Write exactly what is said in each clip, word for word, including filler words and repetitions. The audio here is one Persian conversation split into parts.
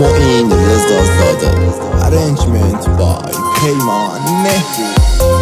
معین رضازاده. Arrangement by پیمان مهدی.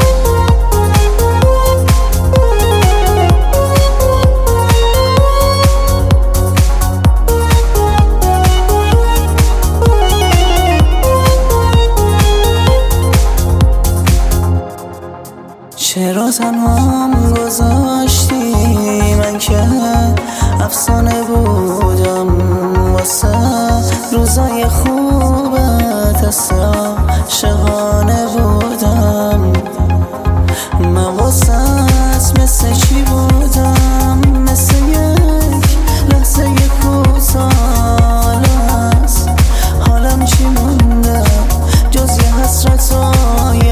چرا تنهام گذاشتی من که افسانه بودم واسه روزای خوبت هست عاشقانه بودم من واسهت مثل چی بودم مثل یک لحظه کوتاه است حالم چی مونده جز یه حسرت های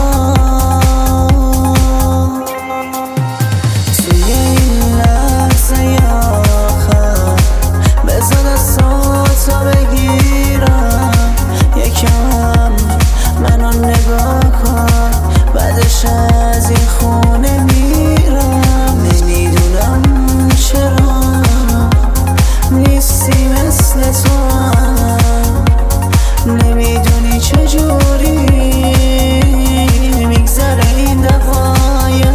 از این خونه میرم نمیدونم چرا نیستی مثل تو نمیدونی چجوری میگذره این دقایق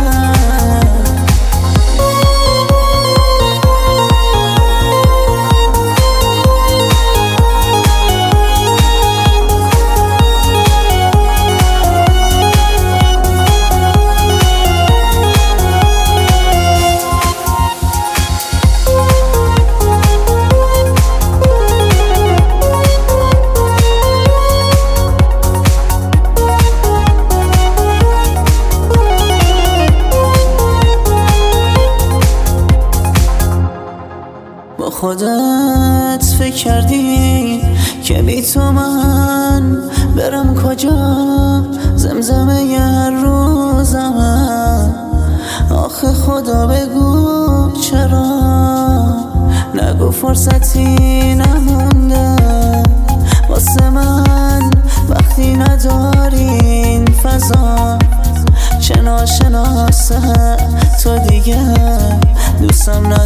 خودت فکر کردی که بی تو من برم کجا زمزمه هر روزم آخه خدا بگو چرا نگو فرصتی نمونده واسه من وقتی ندارین فضا چه ناشناسه تو دیگه دوستم نداری